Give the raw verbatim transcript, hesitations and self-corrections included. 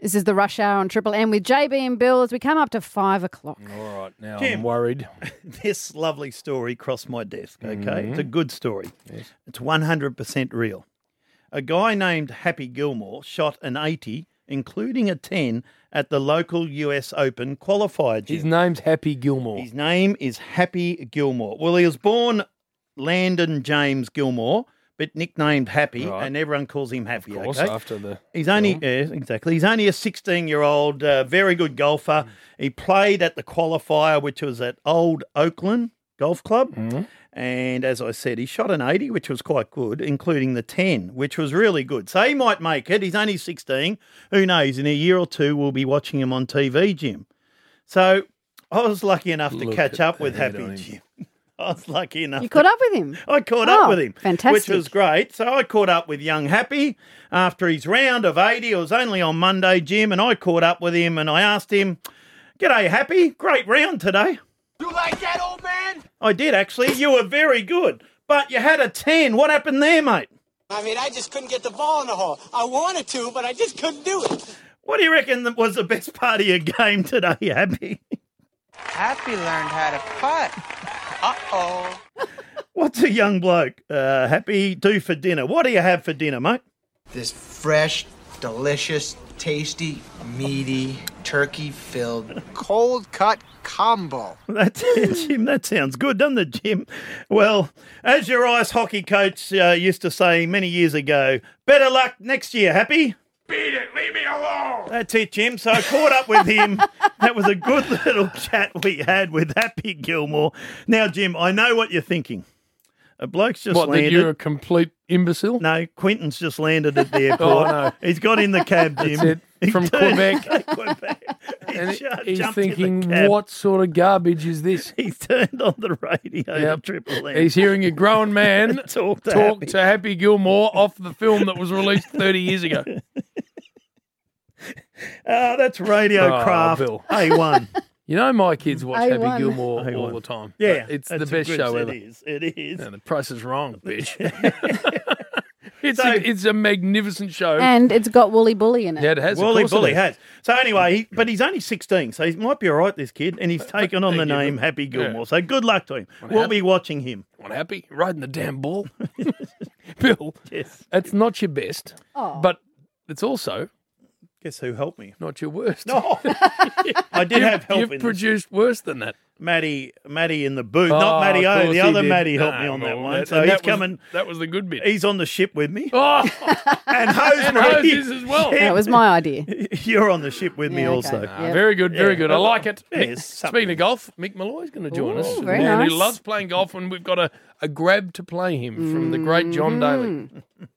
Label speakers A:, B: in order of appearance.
A: This is the Rush Hour on Triple M with J B and Bill as we come up to five o'clock.
B: All right, now
C: Jim.
B: I'm worried.
C: This lovely story crossed my desk, okay?
B: Mm-hmm.
C: It's a good story.
B: Yes.
C: It's one hundred percent real. A guy named Happy Gilmore shot an eighty, including a ten, at the local U S Open qualifier gym.
B: His name's Happy Gilmore.
C: His name is Happy Gilmore. Well, he was born Landon James Gilmore, but nicknamed Happy,
B: Right.
C: and everyone calls him Happy.
B: Of course,
C: okay?
B: after the
C: He's only
B: film.
C: yeah, exactly. He's only a sixteen-year-old, uh, very good golfer. He played at the qualifier, which was at Old Oakland Golf Club,
B: Mm-hmm.
C: and as I said, he shot an eighty, which was quite good, including the ten, which was really good. So he might make it. He's only sixteen. Who knows? In a year or two, we'll be watching him on T V, Jim. So I was lucky enough to
B: Look
C: catch
B: at
C: up with
B: that
C: Happy
B: on him.
C: Jim. I was lucky enough.
A: You
C: to
A: caught up with him?
C: I caught
A: Oh,
C: up with him,
A: fantastic.
C: which was great. So I caught up with young Happy after his round of eighty. It was only on Monday, Jim, and I caught up with him and I asked him, "G'day, Happy. Great round today."
D: You like that, old man?
C: I did, actually. You were very good, but you had a ten. What happened there, mate?
D: I mean, I just couldn't get the ball in the hole. I wanted to, but I just couldn't do it.
C: What do you reckon that was the best part of your game today, Happy?
E: Happy learned how to putt. Uh-oh.
C: What's a young bloke, uh, Happy, do for dinner? What do you have for dinner, mate?
E: This fresh, delicious, tasty, meaty, turkey-filled, cold-cut combo.
C: That's it, Jim. That sounds good, doesn't it, Jim? Well, as your ice hockey coach uh, used to say many years ago, better luck next year, Happy.
D: Beat it. Leave me alone.
C: That's it, Jim. So I caught up with him. That was a good little chat we had with Happy Gilmore. Now, Jim, I know what you're thinking. A bloke's just
B: What, that
C: landed.
B: you're a complete imbecile?
C: No, Quentin's just landed at the airport.
B: Oh, no.
C: He's got in the cab, Jim.
B: That's it.
C: He
B: From
C: turned-
B: Quebec.
C: Quebec. He
B: And
C: ju-
B: he's
C: jumped in the
B: thinking,
C: cab.
B: what sort of garbage is this?
C: He's turned on the radio
B: Yep.
C: to Triple M.
B: He's hearing a grown man
C: Talk to
B: talk
C: Happy.
B: to Happy Gilmore off the film that was released thirty years ago.
C: Ah, that's radio
B: Oh,
C: craft.
B: Bill.
C: A one.
B: You know my kids watch
A: A one.
B: Happy Gilmore
C: A
B: all
C: one.
B: the time.
C: Yeah,
B: It's
C: that's
B: the
C: a
B: best
C: good-
B: show
C: it
B: ever.
C: is. It is.
B: Yeah, the price is wrong, bitch. it's,
C: So-
B: a, it's a magnificent show.
A: And it's got Woolly Bully in it.
B: yeah, it has. of
C: Wooly
B: course it
C: Bully
B: has.
C: has. So anyway, he, but he's only sixteen, so he might be all right, this kid, and he's taken on the
B: Thank you,
C: name
B: Bill.
C: Happy Gilmore.
B: Yeah.
C: So good luck to him. We'll
B: Happy-
C: be watching him.
B: Want Happy? Riding the damn ball. Bill,
C: Yes.
B: it's not your best,
A: Oh.
B: but it's also
C: Guess who helped me?
B: not your worst.
C: Oh, I did have help
B: You've
C: in this.
B: produced worse than that.
C: Matty, Matty in the booth.
B: Oh,
C: Not Matty
B: of
C: O.
B: course
C: The
B: he
C: other
B: did.
C: Matty helped
B: No,
C: me on that
B: well,
C: one.
B: that-
C: So
B: and
C: he's
B: that was-
C: coming.
B: That was the good bit.
C: He's on the ship with me.
B: Oh,
C: And Hose
B: and Hose is as well.
A: That was my idea.
C: You're on the ship with me
A: Yeah, okay.
C: also.
A: Yeah.
B: Ah, very good, very
C: Yeah.
B: good. I like it.
C: Yeah,
B: Mick-
C: it's
B: Speaking
C: something.
B: of golf, Mick Malloy's going to join us.
A: Ooh, very
B: Man who
A: nice.
B: loves playing golf, and we've got a, a grab to play him from the great John Daly.